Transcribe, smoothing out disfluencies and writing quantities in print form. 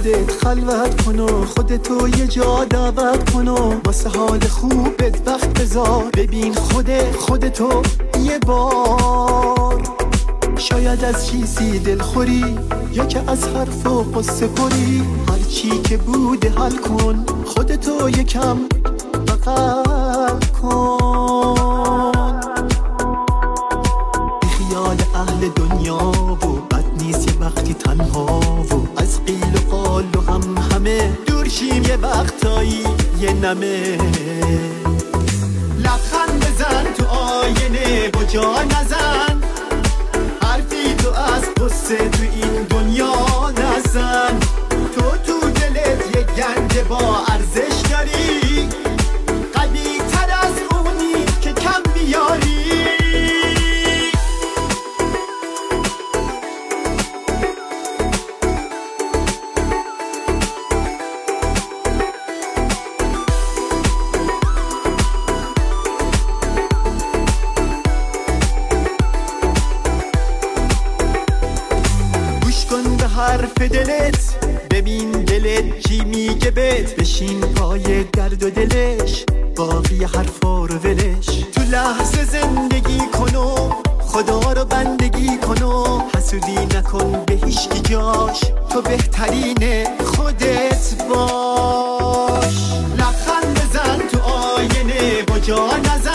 خودت خلوت کن و خودتو یه جا دعوت کن و واسه حال خوبت وقت بذار، ببین خودتو یه بار. شاید از چیزی دلخوری یا که از حرف و قصه پری، هر چی که بوده حل کن، خودتو یکم بغل کن. بی خیال اهل دنیا و بد نیست یه وقتی تنها و از قیل و قال و همه دور شیم یه وقتایی یه نمه. لبخند بزن تو آینه با جا نزن، حرفی تو از قصه تو این دنیا نزن. تو دلت یه گنج با ارزش داری، قوی تر از اونی که کم بیاری. حرف دلت، ببین دلت چی میگه بهت، بشین پای درد و دلش، باقی حرفا رو ولش. تو لحظه زندگی کن و خدا رو بندگی کن و حسودی نکن به هیچکی جاش، تو بهترین خودت باش. لبخند بزن تو آینه با جا نزن،